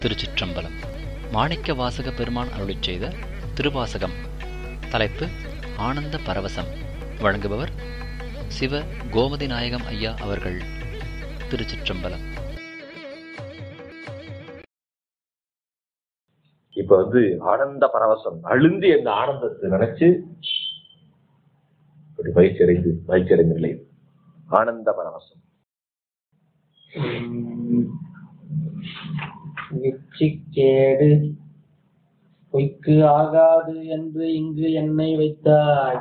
திருச்சிற்றம்பலம். மாணிக்க வாசக பெருமான் அருளிச் செய்த திருவாசகம். தலைப்பு ஆனந்த பரவசம். வழங்குபவர் சிவ கோமதி நாயகம் ஐயா அவர்கள். திருச்சிற்றம்பலம். இப்ப ஆனந்த பரவசம் அழுந்தி அந்த ஆனந்தத்தை நினைச்சு மகிழ்ச்சி நிலை ஆனந்த பரவசம். விச்சிக்கேடு பொய்க்கு ஆகாது என்று இங்கு என்னை வைத்தாய்.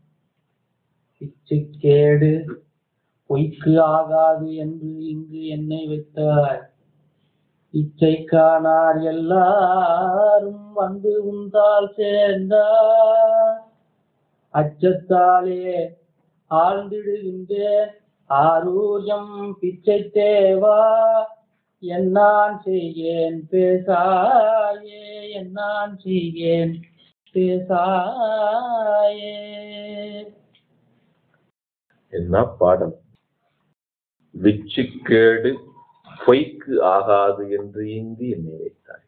விச்சிக்கேடு பொய்க்கு ஆகாது என்று இங்கு என்னை வைத்தாய். இச்சை காணார் எல்லாரும் வந்து உந்தால் சேர்ந்தார். அச்சத்தாலே ஆழ்ந்திடுகின்றேன் ஆரூயம் பிச்சை தேவா. என்னான் செய்கேன் பேசாயே, என்னான் செய்கேன் பேசாயே. என்ன பாடம்! விச்சுக்கேடு பொய்க்கு ஆகாது என்று இங்கு என்னை வைத்தாய்.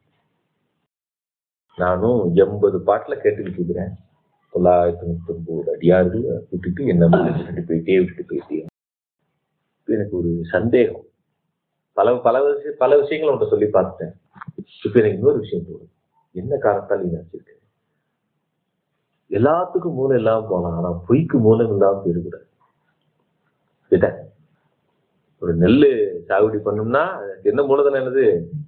நானும் 80 பாட்டுல கேட்டுக்கிட்டு இருக்கிறேன். 939 அடியார்கள் விட்டுட்டு என்ன விட்டுட்டு போயிட்டே. எனக்கு ஒரு சந்தேகம். பல விஷயங்களை உன்ட்ட சொல்லி பார்த்துட்டேன். இப்ப எனக்கு இன்னொரு விஷயம் தோணுது. என்ன காரணத்தால் நீ நினைச்சிருக்க? எல்லாத்துக்கும் மூலம் இல்லாம போலாம், ஆனா பொய்க்கு மூலம் இல்லாம போயிருக்கூடாது. ஒரு நெல்லு சாகுபடி பண்ணோம்னா என்ன மூலதனம் என்னது?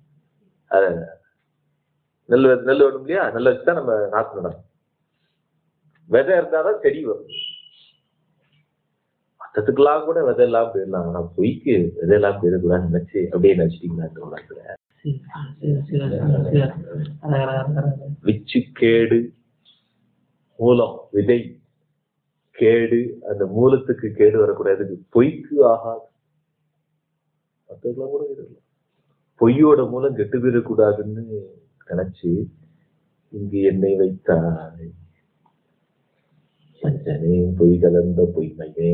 நெல் வேணும் இல்லையா? நெல் வச்சுதான் நம்ம நாற்று நடணும். விதை இருந்தாதான் செடி வரும். மற்றத்துக்கெல்லாம் கூட விதை எல்லாம் போயிடலாம், ஆனா பொய்க்கு விதை எல்லாம் போயிடக்கூடாதுன்னு நினைச்சு அப்படியே நினைச்சிட்டீங்களா? விச்சு கேடு மூலம், விதை கேடு, அந்த மூலத்துக்கு கேடு வரக்கூடாது. பொய்க்கு ஆகாது. மற்றதுக்கெல்லாம் கூட கேடு. பொய்யோட மூலம் கெட்டு போயிடக்கூடாதுன்னு நினைச்சு இங்கு என்னை வைத்தாய். பொய் கலந்த பொய்மையே.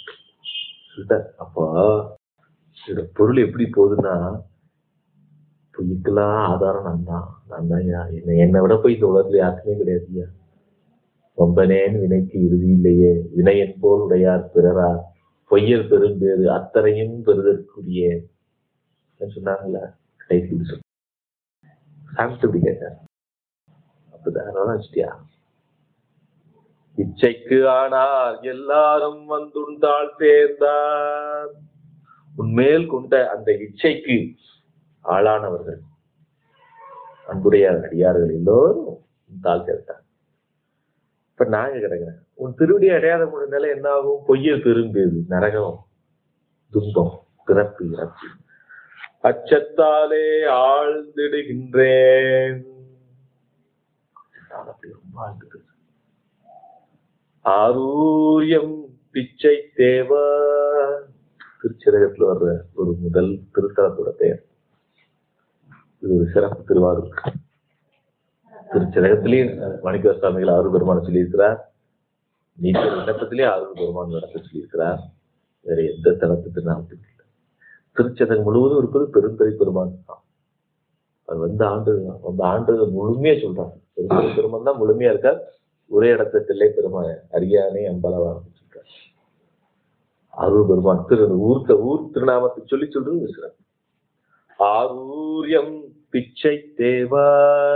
அப்பா இதோட பொருள் எப்படி போகுதுன்னா, பொய்க்கெல்லாம் ஆதாரம் நான் தான். என்னை விட போய் இந்த உலகத்துல யாருக்குமே கிடையாதுயா. கொம்பனேன் வினைக்கு இறுதி இல்லையே, வினையன் போல் உடையார் பிறரா, பொய்யர் பெரும்பேறு அத்தனையும் பெறுதற்குரிய சொன்னாங்கல்ல. கடைசி சாமிட்டு இப்படி கேட்டார். அப்பதான் வச்சுட்டியா? இச்சைக்கு ஆனார் எல்லாரும் வந்துண்டால் சேர்ந்தார். உன்மேல் கொண்ட அந்த இச்சைக்கு ஆளானவர்கள், அன்புடைய அடியார்கள் எல்லோரும் தாழ் சேர்த்தார். இப்ப நாங்க கிடக்குறேன். உன் திருவடி அடையாத முடிந்தால என்ன ஆகும்? பொய்ய பெரும்பேது, நரகம், துன்பம், பிறப்பு, இறப்பு. அச்சத்தாலே ஆழ்ந்திடுகின்றேன். அப்படி ரொம்ப ஆழ்ந்துட்டு ஆரூயம் பிச்சை தேவ. திருச்சிரகத்துல வர்ற ஒரு முதல் திருத்தலத்தோட பெயர். இது ஒரு சிறப்பு திருவாரூர். திருச்சிரகத்திலேயே மாணிக்க சுவாமிகள் ஆரூர் பெருமான் சொல்லியிருக்கிறார். நீச்சல் விண்ணப்பத்திலேயே ஆரூர் பெருமான் நடத்த சொல்லியிருக்கிறார். வேற எந்த தலத்து திருநாமத்துக்கு இல்லை. திருச்சிரகம் முழுவதும் இருப்பது பெருந்தரை பெருமான் தான். அது ஆண்டு முழுமையா சொல்றாங்க. பெருந்தரை பெருமான் தான் முழுமையா இருக்கார். ஒரே இடத்துல தில்லை பெருமான் அரியானை அம்பலவா இருக்கார். ஆரூர் பெருமான் ஊர் திருநாமத்தை சொல்றது. ஆரூரியம் பிச்சை தேவா.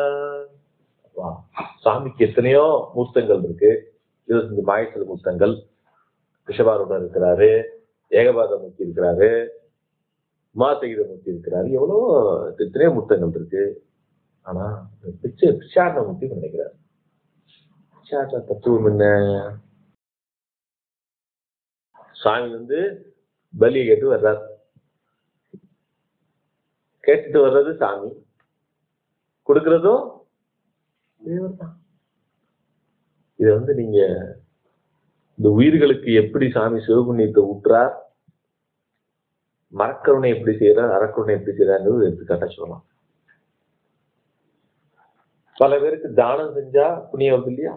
சாமிக்கு எத்தனையோ மூர்த்தங்கள் இருக்கு. 25 மாயேஸ்வர மூர்த்தங்கள். ரிஷபாரூடர் இருக்கிறாரு, ஏகபாதமூர்த்தி இருக்கிறாரு, உமாசகித மூர்த்தி இருக்கிறாரு. எவ்வளவோ எத்தனையோ மூர்த்தங்கள் இருக்கு. ஆனா பிச்சாரண மூர்த்தி நினைக்கிறாரு. தத்துவம் என்ன? சாமி பலியை கேட்டு வர்றார். கேட்டுட்டு வர்றது சாமி, கொடுக்கறதும் தேவன் தான். இத நீங்க இந்த உயிர்களுக்கு எப்படி சாமி சிவபுண்ணியத்தை ஊற்றார், மரக்கருணை எப்படி செய்யறார், அறக்கருணை எப்படி செய்யறாரு எடுத்துக்காட்டா சொல்லலாம். பல பேருக்கு தானம் செஞ்சா புண்ணியம் வருது இல்லையா?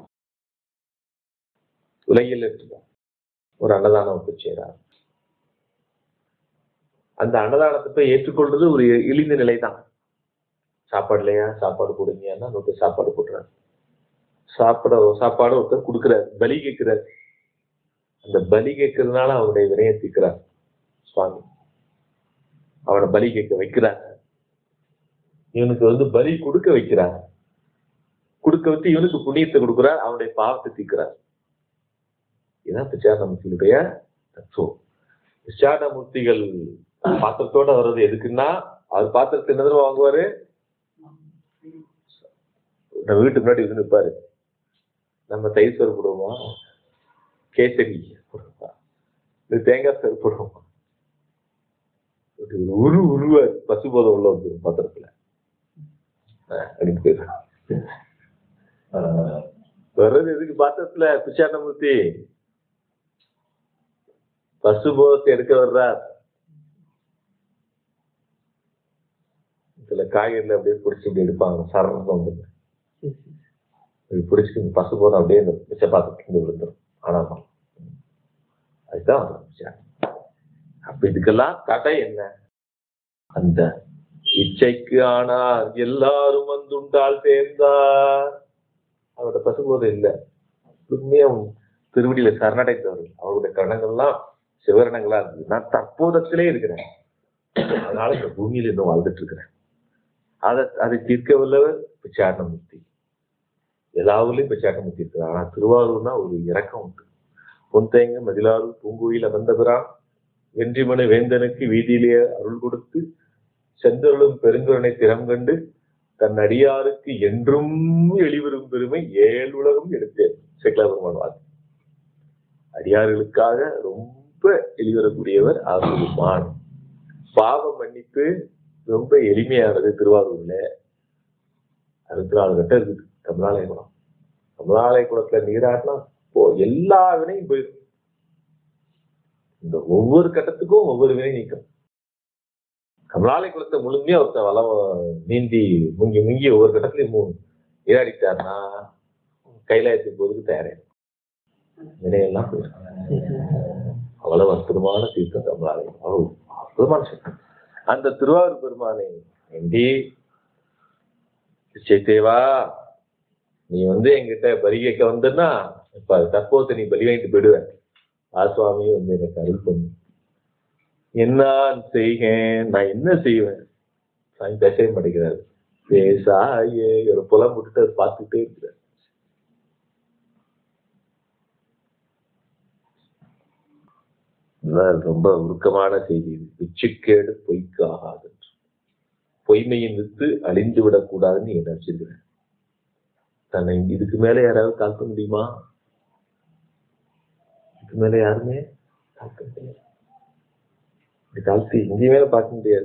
உலகில் ஒரு அன்னதானம் செய்யறார். அந்த அன்னதானத்தை போய் ஏற்றுக்கொள்றது ஒரு எளிந்த நிலைதான். சாப்பாடு இல்லையா, சாப்பாடு கொடுங்கன்னா ஒருத்தர் சாப்பாடு போடுறாரு. சாப்பாடு ஒருத்தர் கொடுக்குறாரு, பலி கேட்கிறாரு. அந்த பலி கேட்கறதுனால அவனுடைய வினையை தீர்க்கிறார் சுவாமி. அவனை பலி கேட்க வைக்கிறார். இவனுக்கு பலி கொடுக்க வைக்கிறார். கொடுக்க வச்சு இவனுக்கு புண்ணியத்தை கொடுக்கிறார், அவனுடைய பாவத்தை தீர்க்கிறார். இதுதான் பிச்சாண்டமூர்த்தியுடைய தத்துவம். பிச்சாண்டமூர்த்திகள் பாத்திரத்தோட வர்றது எதுக்குன்னா, அவர் பாத்திரத்தை என்ன வாங்குவாரு, நம்ம வீட்டுக்கு முன்னாடி இருந்து நிற்பாரு. நம்ம தயிர் சோறு போடுவோமா, கேசரி போடுவோமா, இது தேங்காய் சோறு போடுவோமா, உருவாரு பசுபோதம் உள்ள வந்து பாத்திரத்துல அப்படின்னு வர்றது எதுக்கு பாத்திரத்துல பிச்சாண்டமூர்த்தி பசுபோதத்தை எடுக்க வர்றார். சில காய்கறில அப்படியே பிடிச்சி இப்படி எடுப்பாங்க, சரணம் வந்து பிடிச்சிட்டு பசுபோதம் அப்படியே இந்த மிச்ச பாத்திரத்துக்கு விழுந்துடும். ஆனாமா அதுதான் அப்ப இதுக்கெல்லாம் தடை என்ன? அந்த இச்சைக்கு ஆனார் எல்லாரும் வந்துண்டால் சேர்ந்தார். அவரோட பசுபோதம் இல்லை, உண்மையா திருவடியில சரணடைந்தவர்கள். அவருடைய கரணங்கள்லாம் சிவரணங்களா இருந்தது. நான் தற்போதத்திலே இருக்கிறேன், அதனால இந்த பூமியில இன்னும் வாழ்ந்துட்டு இருக்கிறேன். அதை தீர்க்க வல்லவர் பிச்சாண்டமூர்த்தி. எல்லாவிலையும் பிச்சாண்டமூர்த்தி இருக்கிறார். ஆனா திருவாரூர்னா ஒரு இறக்கம் உண்டு. பொன்தேங்க மதிலாறு பூங்குயில் அமர்ந்தவரான் வென்றிமனு வேந்தனுக்கு வீதியிலே அருள் கொடுத்து செந்தருளும் பெருங்கருணை திறம் கண்டு தன் அடியாருக்கு என்றும் எளிவரும் பெருமை 7 உலகம் எடுத்தேன். சேக்கலாபெருமான் வாக்கு. அடியார்களுக்காக ரொம்ப எளிவரக்கூடியவர் ஆகுமான். பாவ மன்னிப்பு ரொம்ப எளிமையானது. திருவாரூர்ல 64 கட்டம் இருக்குது. கமலாலய குளம், கமலாலய குளத்துல நீராட்டினா எல்லா வினையும் போயிடும். இந்த ஒவ்வொரு கட்டத்துக்கும் ஒவ்வொரு வினை நீக்கம். கமலாலய குளத்தை முழுமையா ஒருத்தன் வளம் நீந்தி முங்கி ஒவ்வொரு கட்டத்திலையும் நீராடிட்டாருன்னா கைலாயத்துக்கு போறதுக்கு தயாராகும். வினையெல்லாம் போயிடும். அவ்வளவு அற்புதமான தீர்த்தம் கமலாலயம். அவ்வளவு அற்புதமான சக்தி. அந்த திருவாரூர் பெருமானை வேண்டி தேவா நீ எங்கிட்ட பலி கேட்க வந்தன்னா இப்ப தற்போது நீ பலி வாங்கிட்டு போயிடுவ. ஆசுவாமி எனக்கு அருள் பண்ணு. என்ன செய்கேன், நான் என்ன செய்வேன்? சாமி பேசவே மாட்டேங்கிறாரு. பேசாயே ஒரு புலம் விட்டுட்டு அதை பார்த்துட்டே இருக்கிறார். ரொம்ப உருக்கமான செய்தி. பிச்சுக்கேடு பொய்க்கு ஆகாது. பொய்மையின் வித்து அழிந்து விடக்கூடாதுன்னு நீ நினைச்சிருக்கிறேன். தன்னை இதுக்கு மேல யாராவது காக்க முடியுமா? இதுக்கு மேல யாருமே காக்க முடியாது. காலத்து இங்கே மேல பார்க்க முடியாது.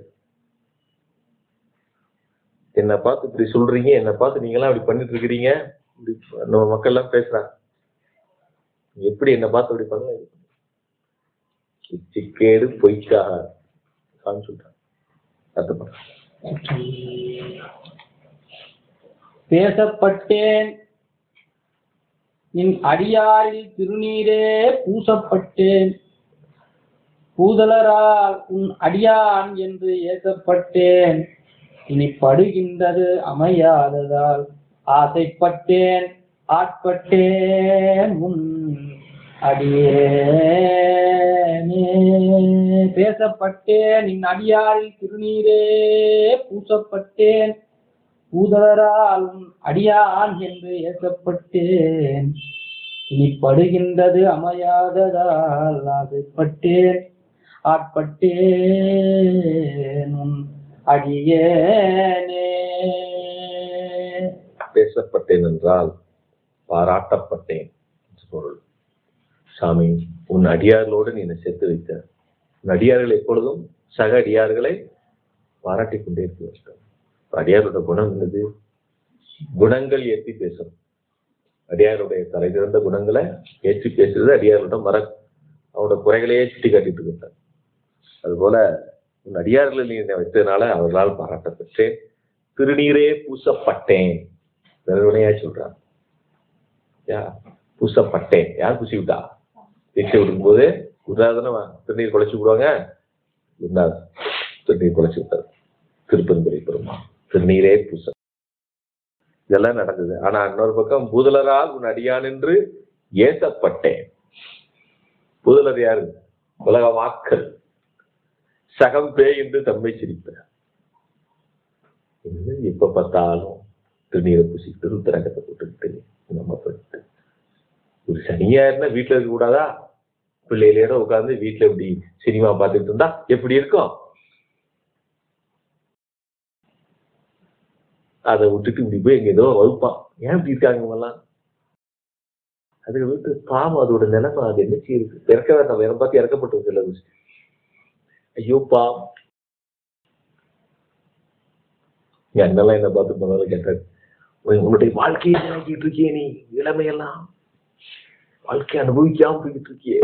என்னை பார்த்து இப்படி சொல்றீங்க, என்னை பார்த்து நீங்க எல்லாம் அப்படி பண்ணிட்டு இருக்கிறீங்க, நம்ம மக்கள் எல்லாம் பேசுறாங்க. எப்படி என்னை பார்த்து அப்படி பண்ணல? சிக்கேடு பொய்க்காக சொல்றாங்க. பேசப்பட்டேன் என் அடியாரில் திருநீரே பூசப்பட்டேன். பூதலரால் உன் அடியான் என்று ஏசப்பட்டேன். இனி படுகின்றது அமையாததால் ஆசைப்பட்டேன் ஆட்பட்டேன் முன் அடியேனே. பேசப்பட்டேன் என் அடியாரில் திருநீரே பூசப்பட்டேன். பூதலரால் உன் அடியான் என்று ஏசப்பட்டேன். இனி படுகின்றது அமையாததால் ஆசைப்பட்டேன் ஆட்பட்டேன் உன் அடியேனே. பேசப்பட்டேன் என்றால் பாராட்டப்பட்டேன் பொருள். சாமி உன் அடியார்களோடு நீ என்னை சேர்த்து வைத்த. உன் அடியார்கள் எப்பொழுதும் சக அடியார்களை பாராட்டி கொண்டே இருக்க. அடியாரோட குணம் என்னது? குணங்கள் ஏற்றி பேசும். அடியாருடைய தலை சிறந்த குணங்களை ஏற்றி பேசுறது அடியாரோட அவனோட குறைகளையே சுட்டி காட்டிட்டு இருக்கார். அதுபோல உன் அடியார்களை நீ என்னை வைத்ததுனால அவர்களால் பாராட்டப்பட்டேன். திருநீரே பூசப்பட்டேன். வெறுவனையா சொல்றான். பூசப்பட்டேன். யார் பூசி விட்டா? தீட்சை விடும் போது குருநாதன திருநீர் குலைச்சு விடுவாங்க. குருநாதர் திருநீர் குலைச்சு விட்டார். திருப்பெருந்துறை பெருமாள் திருநீரே பூச. இதெல்லாம் நடந்தது. ஆனா இன்னொரு பக்கம் பூதலரால் உன் அடியான் என்று ஏசப்பட்டேன். பூதலர் யாரு? உலக வாக்கள். சகம் பேய் என்று தம்மை சிரிப்பார். இப்ப பார்த்தாலும் திருநீரை பூசிக்கிட்டு ருத்ராங்கத்தை போட்டுக்கிட்டு நம்ம போயிட்டு ஒரு சனியா இருந்தா வீட்டுல இருக்க கூடாதா? பிள்ளைகளோட உட்காந்து வீட்டுல இப்படி சினிமா பார்த்துட்டு இருந்தா எப்படி இருக்கும்? அதை விட்டுட்டு இப்படி போய் எங்க ஏதோ வகுப்பான். ஏன் இப்படி இருக்காங்க எல்லாம்? அதுக்கு விட்டு பாவம், அதோட நிலைமை. அது என்ன செய்யுது? இறக்க வேண்டாம், வேற பார்த்து இறக்கப்பட்டு சில விஷயம். ஐயோ பாவம். என் அண்ணெல்லாம் என்ன பார்த்து போனாலும் கேட்டாரு, உன்னுடைய வாழ்க்கையை நினைக்கிட்டு இருக்கியே, நீ இளமையெல்லாம் வாழ்க்கையை அனுபவிக்காம போய்கிட்டு இருக்கியே.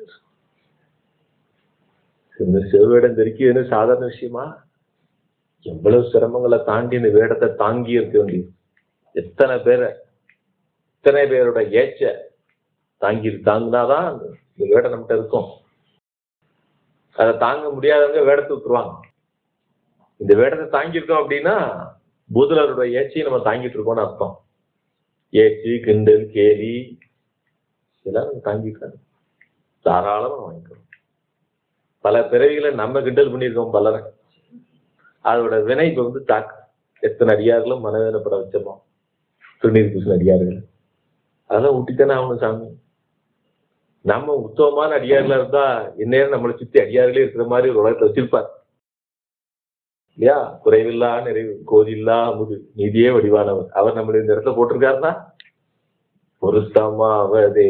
இந்த செவ்வேடம் தெரிக்கிறதுன்னு சாதாரண விஷயமா? எவ்வளவு சிரமங்களை தாண்டி இந்த வேடத்தை தாங்கி இருக்க வேண்டியது. எத்தனை பேரோட ஏச்ச தாங்கினாதான் இந்த வேடம் நம்மகிட்ட இருக்கும். அதை தாங்க முடியாதவங்க வேடத்தை விட்டுருவாங்க. இந்த வேடத்தை தாங்கியிருக்கோம் அப்படின்னா பூதலரோட ஏச்சையும் நம்ம தாங்கிட்டு இருக்கோம்னு அர்த்தம். ஏச்சு, கிண்டல், கேலி இதெல்லாம் நம்ம தாங்கிட்டு தாராளமா வாங்கிக்கிறோம். பல பிறவிகளை நம்ம கிண்டல் பண்ணியிருக்கோம் பலரை. அதோட வினை இப்ப தாக்கு. எத்தனை அடியார்களும் மனவேதனைப்பட வச்சோம். திருநீர் பூசின அடியார்கள் அதெல்லாம் ஊட்டித்தானே ஆகணும் சாமி. நம்ம உத்தமமான அடியார்களா இருந்தா இந்நேரம் நம்மளை சுத்தி அடியார்களே இருக்கிற மாதிரி ஒரு உலகத்தை வச்சிருப்பார் இல்லையா? குறைவில்லா நிறைவு, கோதில்லா அமுது, நீதியே வடிவானவர். அவர் நம்மள இந்த இடத்துல போட்டிருக்காருன்னா பொருத்தமாவதே.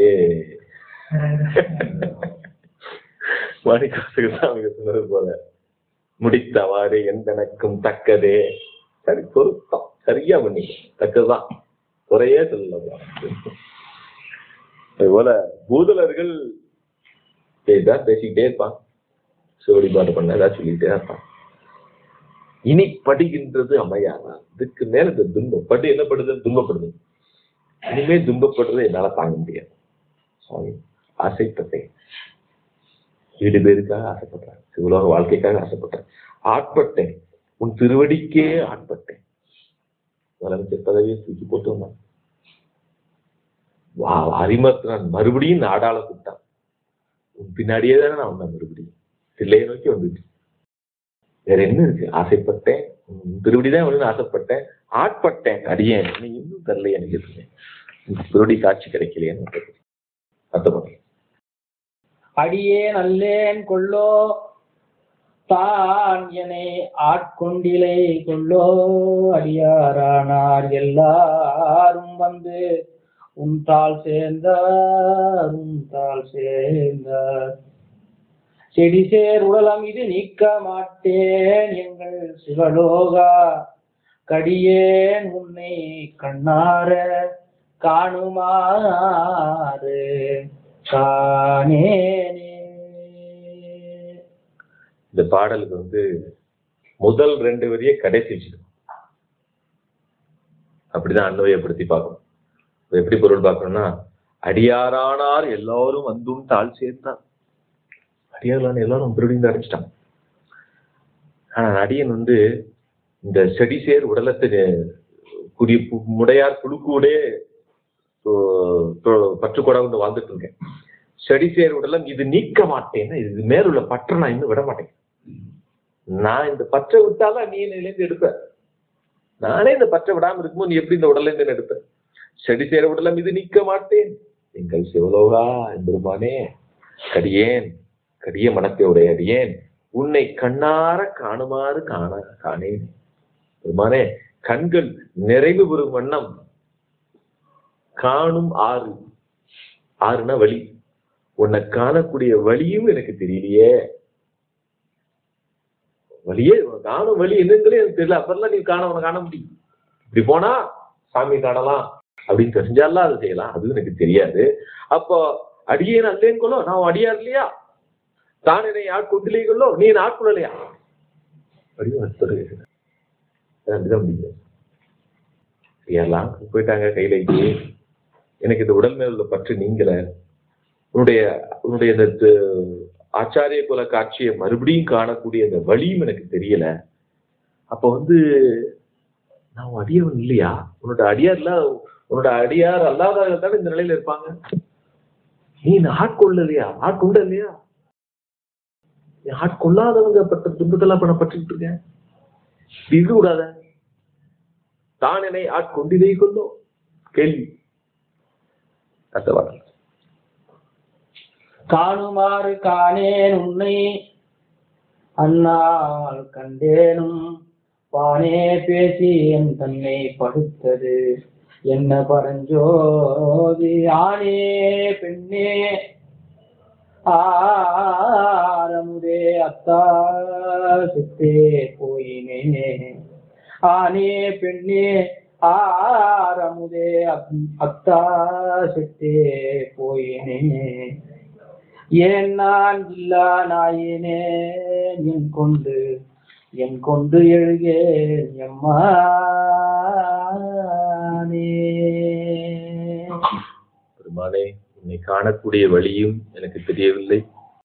மாணிக்கவாசகர் சொன்னது போல முடித்தவாறு எந்தனக்கும் தக்கதே. சரி, பொருத்தம் சரியா பண்ணி தக்கதுதான், குறையே சொல்லலாம். அதுபோல பூதலர்கள் பேசிக்கிட்டே இருப்பான். சிவடிபாடு பண்ண ஏதாவது சொல்லிக்கிட்டே இருப்பான். இனி படுகின்றது அமையாதா? இதுக்கு மேல இந்த துன்பம் படு என்ன படுது? துன்பப்படுது. இனிமே துன்பப்படுறது என்னால தாங்க முடியாது. ஆசைப்பட்டேன், வீடு பேருக்காக ஆசைப்பட்டேன், சிவலோக வாழ்க்கைக்காக ஆசைப்பட்டேன், ஆட்பட்டேன், உன் திருவடிக்கே ஆட்பட்டேன். முதலமைச்சர் பதவியை தூக்கி போட்டு வந்தான். அரிமர்த்தன் மறுபடியும் நாடாள கூப்பிட்டான். உன் பின்னாடியே தானே நான் வந்தேன், மறுபடியும் தில்லையை நோக்கி வந்துட்டு. வேற என்ன இருக்கு? ஆசைப்பட்டேன், திருவடிதான் வந்து ஆசைப்பட்டேன், ஆட்பட்டேன், அடியேன் நீ இன்னும் தரல எனக்கு எதுவுமே, திருவடி காட்சி கிடைக்கலையேன்னு அர்த்தம். அடியேன் அல்லேன் கொள்ளோ தான் என்னை ஆட்கொண்டிலை கொள்ளோ. அடியாரானார் எல்லாரும் வந்து உன் தாள் சேர்ந்தார், உன் தாள் சேர்ந்தார். செடி சேர் உடலம் இது நீக்க மாட்டேன் எங்கள் சிவலோகா. கடியேன் உன்னை கண்ணார காணுமாறு காணேனே. இந்த பாடலுக்கு முதல் 2 வரியை கடைசி வச்சுக்கணும். அப்படிதான் அன்வயப்படுத்தி பார்க்கணும். எப்படி பொருள் பார்க்கணும்னா, அடியாரானார் எல்லாரும் வந்தும் தாழ் சேர்த்தான். அடியாரான எல்லாரும் திருடிந்து அடைச்சிட்டான். ஆனா அடியன் இந்த செடி சேர் உடலத்தை முடையார் குழுக்கூடே பற்றுக்கூட வாழ்ந்துட்டு இருக்கேன். செடி சேர் உடலம் இது நீக்க மாட்டேன்னு, இது மேலுள்ள பற்ற நான் இன்னும் விட மாட்டேன். நான் இந்த பற்றை விட்டாலும் நீ என்னிலேருந்து எடுப்ப. நானே இந்த பற்றை விடாம இருக்கும்போது நீ எப்படி இந்த உடல இருந்து எடுப்ப? செடி சேர உடலம் இது நீக்க மாட்டேன் எங்கள் சிவலோகா எம்பெருமானே. கடியேன், கடிய மனத்தை உடைய அடியேன் உன்னை கண்ணார காணுமாறு காணேன். பெருமானே, கண்கள் நிறைவு பெறும் வண்ணம் காணும் ஆறு. ஆறுனா வழி. உன்னை காணக்கூடிய வழியும் எனக்கு தெரியலையே. வழியே காணும் வழி என்னங்களே எனக்கு தெரியல. அப்பெல்லாம் நீ காண முடியும். இப்படி போனா சாமி காணலாம் அப்படின்னு தெரிஞ்சாலாம் அது செய்யலாம். அதுவும் எனக்கு தெரியாது. அப்போ அடியேன் அல்லேன்னு கொள்ளோ, நான் அடியார் இல்லையா? தான் என்னை ஆட்கொண்டில்லையோ, நீ என்ன ஆட்கொள்ளலையா? அப்படிதான் முடியும். எல்லாம் போயிட்டாங்க கையில. எனக்கு இந்த உடல் மேல உள்ள பற்று நீங்கள. உன்னுடைய இந்த ஆச்சாரிய குல காட்சியை மறுபடியும் காணக்கூடிய அந்த வழியும் எனக்கு தெரியல. அப்ப நான் அடியவன் இல்லையா? உன்னோட அடியார் அல்லாதவர்கள் தானே இந்த நிலையில இருப்பாங்க. நீ ஆட்கொள்ள இல்லையா? ஆட்கொண்ட இல்லையா? ஆட்கொள்ளாதவங்க பட்ட துன்பத்தெல்லாம் பண்ண பட்டுட்டு இருக்கேன். இது விடாத. தான் என்னை ஆட்கொண்டிலே கொள்ளோ. கேள்வி அர்த்தவாதம். காணுமாறு காணேன் உன்னை அன்னால் கண்டேனும் வானே பேசி என் தன்னை படுத்தது என்ன பரஞ்சோதி ஆனே பெண்ணே ஆரமுதே அத்தா சித்தே போயினே ஆனே பெண்ணே ஆரமுதே அத்தா சித்தே போயினே ஏன் நான் இல்லா நாயினே என் கொண்டு எழுகேன் எம்மானே. பெருமானே, உன்னை காணக்கூடிய வழியும் எனக்கு தெரியவில்லை.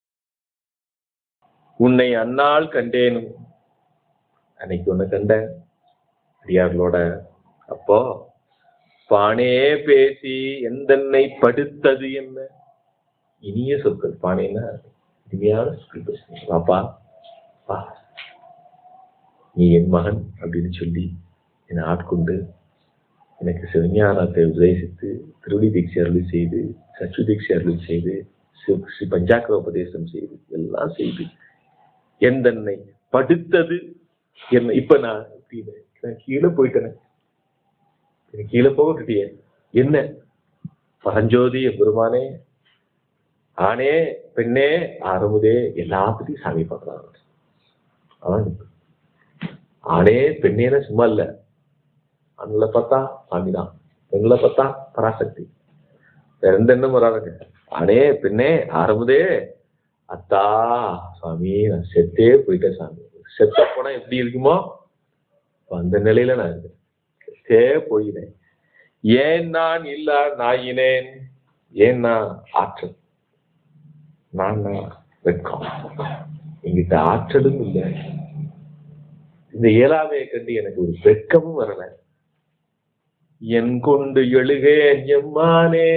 உன்னை அந்நாள் கண்டேனும். அன்னைக்கு உன்னை கண்டேன் அடியார்களோட. அப்போ பானே பேசி எந்தன்னை படுத்தது என்ன? இனிய சொற்கள். பானேன்னா இனிமையான சொற்கள் பேசுறீங்க. வாப்பா வா, நீ என் மகன் அப்படின்னு சொல்லி என்னை ஆட்கொண்டு எனக்கு சிவஞானத்தை உபதேசித்து திருவடி தீட்சை அருள் செய்து சச்சு தீட்சை அருள் செய்து ஸ்ரீ பஞ்சாக்கர உபதேசம் செய்து எல்லாம் செய்து எந்தன்னை படுத்தது என்ன? இப்ப நான் கீழே போயிட்டேன். கீழே போகட்டிய என்ன? பரஞ்சோதி பெருமானே ஆனே பெண்ணே ஆரமுதே எல்லாத்துக்கும் சாமி பார்க்கறாங்க. ஆனே பெண்ணேன சும்மா இல்ல. ஆண்களை பார்த்தா சாமிதான், பெண்களை பார்த்தா பராசக்தி. வேற எந்த எண்ணம் வராதுங்க. ஆனே பெண்ணே ஆரமுதே அத்தா சாமி நான் செத்தே போயிட்டேன் சாமி. செத்த போனா எப்படி இருக்குமோ அந்த நிலையில நான் இருக்கேன். செத்தே போயினேன். ஏன் நான் இல்ல நாயினேன். ஏன் நான் ஆற்றல், நான் வெட்கம். என்கிட்ட ஆற்றலும் இல்லை. இந்த இயலாமையை கண்டு எனக்கு ஒரு வெட்கமும் வரல. என் கொண்டு எழுகேன் எம்மானே.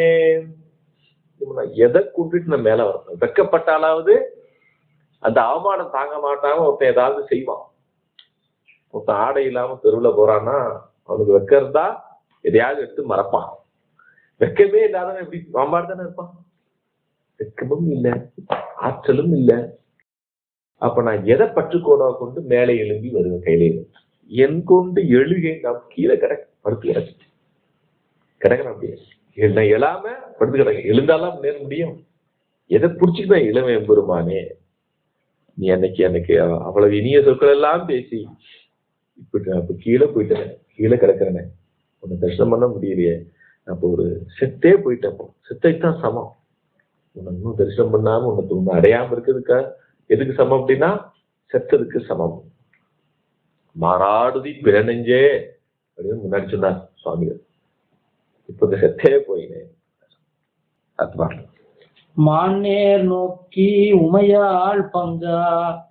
எதை கொண்டுட்டு நான் மேல வரணும்? வெட்கப்பட்டாலாவது அந்த அவமானம் தாங்க மாட்டாம ஒருத்தன் ஏதாவது செய்வான். ஒருத்தன் ஆடை இல்லாம தெருவுல போறான்னா அவனுக்கு வெக்க இருந்தா எதையாவது எடுத்து மறப்பான். வெக்கமே இல்லாதவன் எப்படி மாம்பாடு தானே இருப்பான். வெக்கமும் இல்லை, ஆற்றலும் இல்லை. அப்ப நான் எதை பற்றுக்கோடா கொண்டு மேலே எழும்பி வருவேன் கையில? என் கொண்டு எழுகை நான் கீழே படுத்து கிடக்கிறேன். அப்படியே நான் எழாம படுத்து கிடக்க. எழுந்தாலும் நேர முடியும். எதை புடிச்சுக்கிட்டேன்? இளமை பெருமானே, நீ அன்னைக்கு அவ்வளவு இனிய சொற்கள் எல்லாம் பேசி இப்ப கீழே போயிட்டேன், கீழே கிடக்கிறேனே, உன்னை தரிசனம் பண்ண முடியலையே. அப்போ ஒரு செத்தே போயிட்டப்போ செத்தைத்தான் சமம். உன்னை இன்னும் தரிசனம் பண்ணாம உன்னை அடையாம இருக்கிறதுக்கா எதுக்கு சமம் அப்படின்னா செத்ததுக்கு சமம். மாறாடுதி பிறனெஞ்சே அப்படின்னு முன்னாடி சொன்னார் சுவாமிகள். இப்ப இந்த செத்தே போயினேன். மான்னேர் நோக்கி உமையாள் பங்கா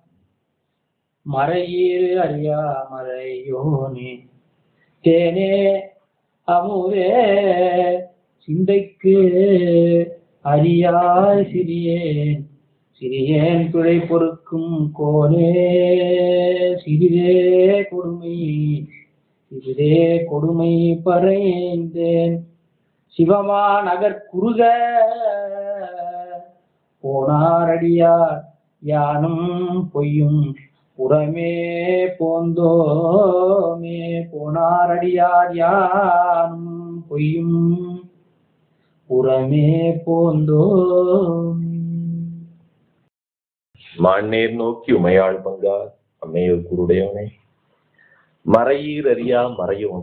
மறையீர் அறியா மறையோனே தேனே அமுதே சிந்தைக்கு அறியாய் சிறியேன் பிழை பொறுக்கும் கோனே சிறிதே கொடுமை பறைந்தேன் சிவமா நகர் குறுக போனாரடியார் யானும் பொய்யும் புறமே போந்தோமே போனாரடியார் யானும் பொய்யும் புறமே போந்தோமே. மான்னேர் நோக்கி உமையாள் பங்கா அம்மையூர் குருடையவனே மறையீர் அறியா மறையோன்.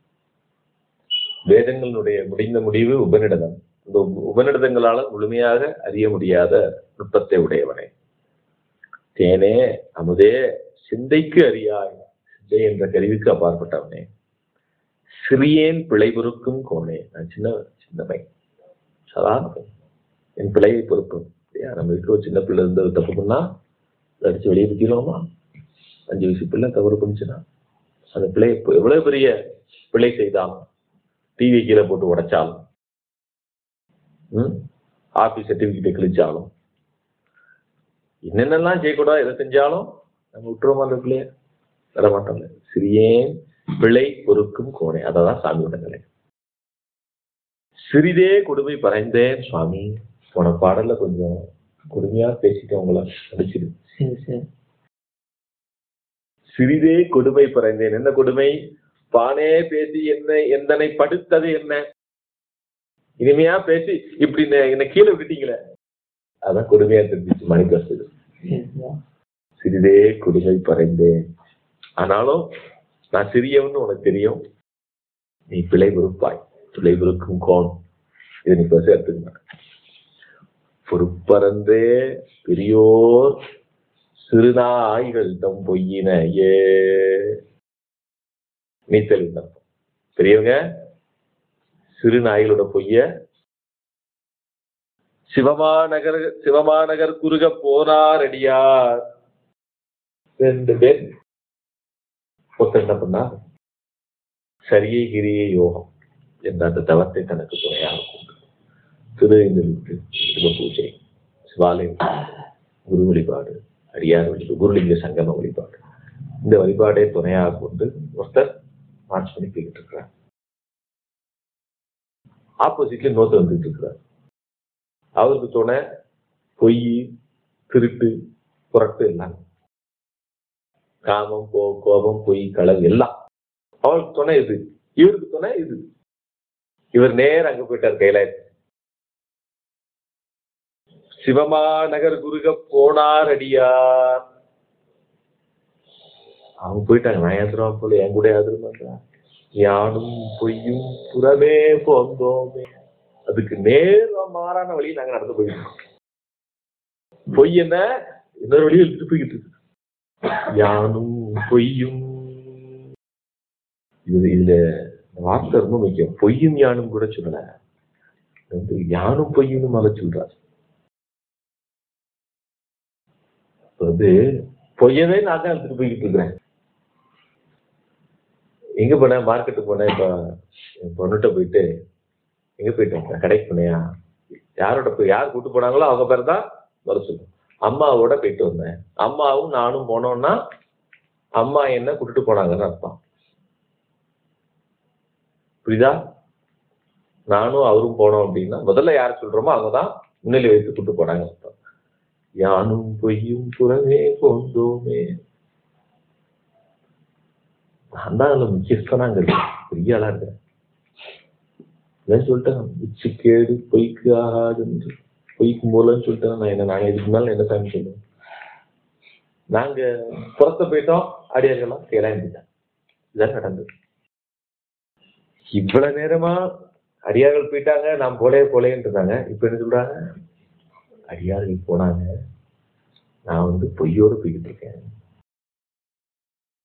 வேதங்களுடைய முடிந்த முடிவு உபநிடதம். இந்த உபநிடதங்களால முழுமையாக அறிய முடியாத நுட்பத்தை உடையவனே தேனே அமுதே சிந்தைக்கு அறியாய் சிந்தை என்ற கருவிக்கு அப்பாற்பட்டவனே சிறியேன் பிழை பொறுக்கும் கோனே. நான் சின்னமை சாதாரண என் பிழையை பொறுக்கும். நம்ம வீட்டுல ஒரு சின்ன பிள்ளை இருந்து தப்பு பண்ணா அடிச்சு வெளியே பத்திடுவோமா? 5 வயசு பிள்ளை தவறு பண்ணிச்சுன்னா அந்த பிள்ளை எவ்வளவு பெரிய பிள்ளை செய்தாலும், டிவி கீழே போட்டு உடைச்சாலும், ஆபீஸ் சர்டிபிகேட்டை கிழிச்சாலும், என்னென்னலாம் செய்யக்கூடாது எதை செஞ்சாலும் நம்ம விட்டுருவோமா அந்த பிள்ளைய? வரமாட்டோம். சிறியேன் பிழை பொறுக்கும் கோணே. அதான் சாமியோட நிலை. சிறிதே கொடுமை பறைந்தேன் சுவாமி. போன பாடல்ல கொஞ்சம் கொடுமையா பேசிட்டு உங்களை அடிச்சிடு. சிறிதே கொடுமை பறைந்தேன். என்ன கொடுமை? பானே பேசி என்ன எந்தனை படுத்தது என்ன? இனிமையா பேசி இப்படி என்ன கீழே விட்டுட்டீங்களே, அதான் கொடுமையா தெரிஞ்சிச்சு மணிக்கு. சிறிதே கொடுமை பறைந்தேன், ஆனாலும் நான் சிறியவன்னு உனக்கு தெரியும். நீ பிழை பொறுப்பாய், பிழை பொறுக்கும் கோன். இது நீ பேச எடுத்துக்க மாட்டேன். பொறுப்பறந்தே பெரியோர் சிறுநாய்கள் தம் பொய்யின ஏ நீத்தல். பெரியவங்க சிறு நாய்களோட பொய்ய சிவமாநகர் குறுக போனார் அடியார். 2 பேர் ஒருத்தர் என்ன பண்ணார்? சரியை கிரியை யோகம் என்ற அந்த தவத்தை தனக்கு துணையாக கொண்டு திருநெல்வேலிக்கு சிவ பூஜை, சிவாலயம், குரு வழிபாடு, அடியார் வழிபாடு, குருலிங்க சங்கம வழிபாடு, இந்த வழிபாடை துணையாக கொண்டு ஒருத்தர் மார்ச் பண்ணி போய்கிட்டு இருக்கிறார். ஆப்போசிட்ல இன்னொருத்தர் வந்துட்டு இருக்கிறார். அவருக்கு துணை பொய், திருட்டு, புரட்டு எல்லாம், காமம், கோபம், பொய், களவு எல்லாம். அவருக்கு துணை இது, இவருக்கு துணை இது. இவர் நேரம் அங்க போயிட்டார் கைலாயத்து. சிவமாநகர் குருக போனார் அடியார். அவங்க போயிட்டாங்க. நான் ஏத்துறவா போல என் கூட யாத்திரமா யானும் பொய்யும் புறமே போந்தோமே. அதுக்கு நேரம் மாறான வழி நாங்க நடந்து போயிட்டோம். பொய் என்ன இன்னொரு வழியை எடுத்துட்டு போய்கிட்டு இருக்கு. யானும் பொய்யும், இதுல வார்த்தை ரொம்ப முக்கியம். பொய்யும் யானும் கூட சொல்லல, யானும் பொய்யும் மேல சொல்றாரு. பொய்யவே நான் தான் எடுத்துட்டு போய்கிட்டு இருக்கிறேன். எங்க போனேன்? மார்க்கெட்டுக்கு போனேன். இப்ப என் பொண்ணுகிட்ட போயிட்டு எங்க போயிட்டு கடைக்கு போனேயா? யாரோட போய் யார் கூட்டு போனாங்களோ அவங்க பேர் தான் வர சொல்லுவோம். அம்மாவோட போயிட்டு வந்தேன். அம்மாவும் நானும் போனோம்னா அம்மா என்ன கூட்டிட்டு போனாங்கன்னு அர்த்தம். புரியுதா? நானும் அவரும் போனோம் அப்படின்னா முதல்ல யார் சொல்றோமோ அவங்கதான் முன்னிலை வைத்து கூட்டு போனாங்க அர்த்தம். யானும் பொய்யும் புறமே போந்தோமே. நான் தான் அதுல முக்கியஸ்தனாங்க பெரிய ஆளா இருக்கிறேன். சொல்லிட்டேன் உச்சிக்கேடு பொய்க்கு ஆகாதுன்னு, பொய்க்கு மூலன்னு சொல்லிட்டேன். நான் என்ன, நாங்க இதுக்கு மேல என்ன சாமி சொல்லுவோம்? நாங்க புறத்த போயிட்டோம், அடியார்கள்லாம் கேளாண்டிட்டேன். இதான் நடந்தது. இவ்வளவு நேரமா அடியார்கள் போயிட்டாங்க, நான் போலேன்னு இருந்தாங்க. இப்ப என்ன சொல்றாங்க? அடியார்கள் போனாங்க, நான் பொய்யோடு போய்கிட்டு இருக்கேன்.